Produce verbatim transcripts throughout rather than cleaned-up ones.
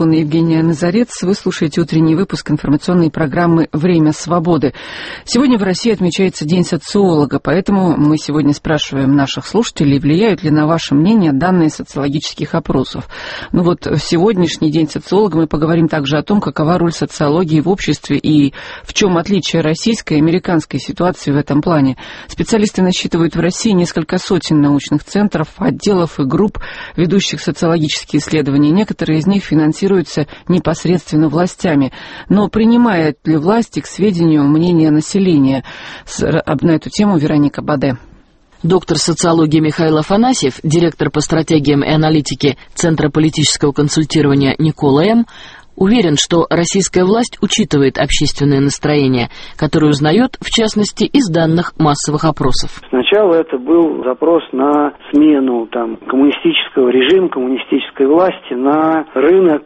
Евгения Назарец. Вы слушаете утренний выпуск информационной программы «Время свободы». Сегодня в России отмечается День социолога, поэтому мы сегодня спрашиваем наших слушателей, влияют ли на ваше мнение данные социологических опросов. Ну вот в сегодняшний День социолога мы поговорим также о том, какова роль социологии в обществе и в чем отличие российской и американской ситуации в этом плане. Специалисты насчитывают в России несколько сотен научных центров, отделов и групп, ведущих социологические исследования. Некоторые из них финансируются непосредственно властями. Но принимает ли власти к сведению мнение населения? На эту тему Вероника Баде. Доктор социологии Михаил Афанасьев, директор по стратегиям и аналитике Центра политического консультирования «Никола М», уверен, что российская власть учитывает общественное настроение, которое узнает, в частности, из данных массовых опросов. Сначала это был запрос на смену там, коммунистического режима, коммунистической власти на рынок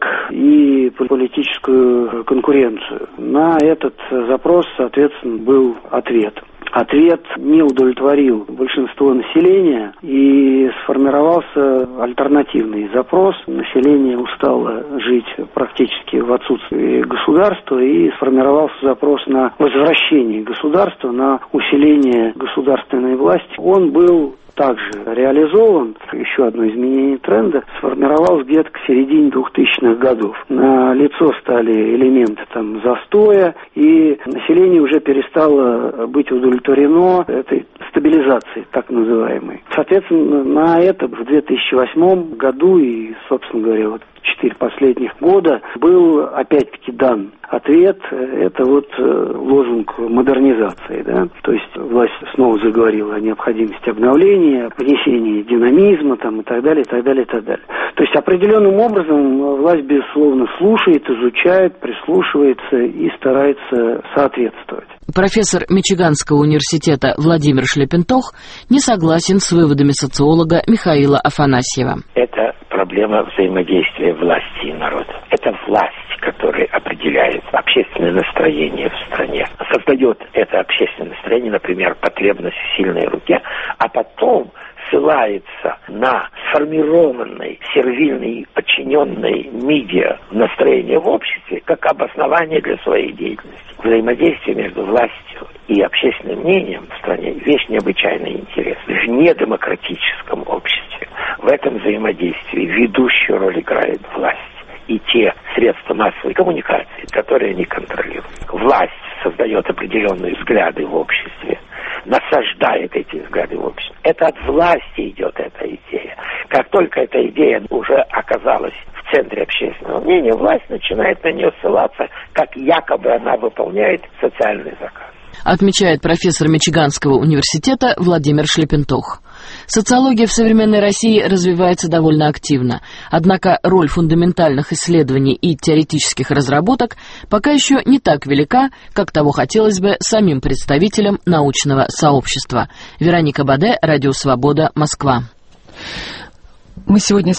и политическую конкуренцию. На этот запрос, соответственно, был ответ. Ответ не удовлетворил большинство населения, и сформировался альтернативный запрос. Население устало жить практически в отсутствии государства, и сформировался запрос на возвращение государства, на усиление государственной власти. Он был также реализован. Еще одно изменение тренда сформировалось где-то к середине двухтысячных годов. На лицо стали элементы там застоя, и население уже перестало быть удовлетворено этой стабилизацией, так называемой. Соответственно, на это в две тысячи восьмом году и, собственно говоря, вот четыре последних года был опять-таки дан ответ. Это вот лозунг модернизации, да, то есть власть снова заговорила о необходимости обновления, внесения динамизма там и так далее, и так далее, и так далее. То есть определенным образом власть, безусловно, слушает, изучает, прислушивается и старается соответствовать. Профессор Мичиганского университета Владимир Шлепентох не согласен с выводами социолога Михаила Афанасьева. Это проблема взаимодействия власти и народа. Это власть, которая определяет общественное настроение в стране. Создает это общественное настроение, например, потребность в сильной руке, а потом ссылается на сформированной, сервильной, подчиненной медиа настроение в обществе как обоснование для своей деятельности. Взаимодействие между властью и общественным мнением в стране – вещь необычайно интересная. В недемократическом обществе в этом взаимодействии ведущую роль играет власть и те средства массовой коммуникации, которые они контролируют. Власть создает определенные взгляды в обществе, насаждает эти взгляды в обществе. Это от власти идет эта идея. Как только эта идея уже оказалась в центре общественного мнения, власть начинает на нее ссылаться, как якобы она выполняет социальный заказ. Отмечает профессор Мичиганского университета Владимир Шлепентох. Социология в современной России развивается довольно активно, однако роль фундаментальных исследований и теоретических разработок пока еще не так велика, как того хотелось бы самим представителям научного сообщества. Вероника Баде, Радио Свобода, Москва. Мы сегодня